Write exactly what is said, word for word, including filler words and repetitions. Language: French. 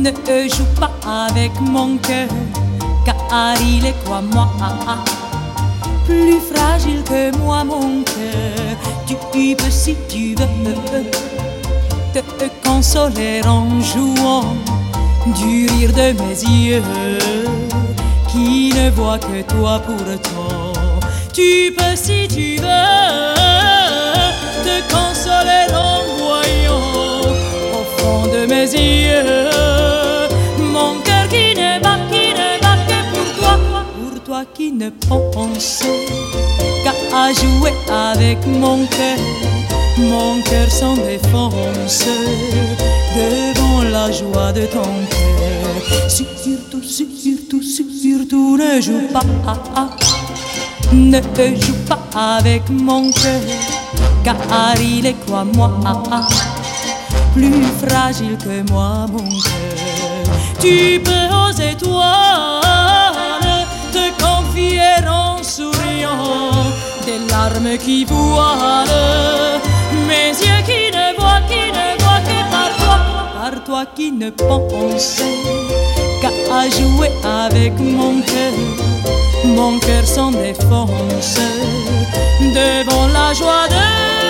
Ne joue pas avec mon cœur, car il est quoi moi, plus fragile que moi mon cœur. Tu peux si tu veux te consoler en jouant du rire de mes yeux qui ne voient que toi pourtant. Tu peux si tu veux te consoler en voyant au fond de mes yeux mon cœur qui ne bat, qui ne bat que pour toi, pour toi qui ne pense qu'à jouer avec mon cœur, mon cœur sans défense devant la joie de ton cœur. Surtout, surtout, surtout ne joue pas, ne joue pas avec mon cœur, car il est quoi moi, plus fragile que moi mon cœur. Tu peux aux étoiles te confier en souriant, des larmes qui voilent mes yeux qui ne voient, qui ne voient que par toi, par toi qui ne pense qu'à jouer avec mon cœur, mon cœur sans défense devant la joie de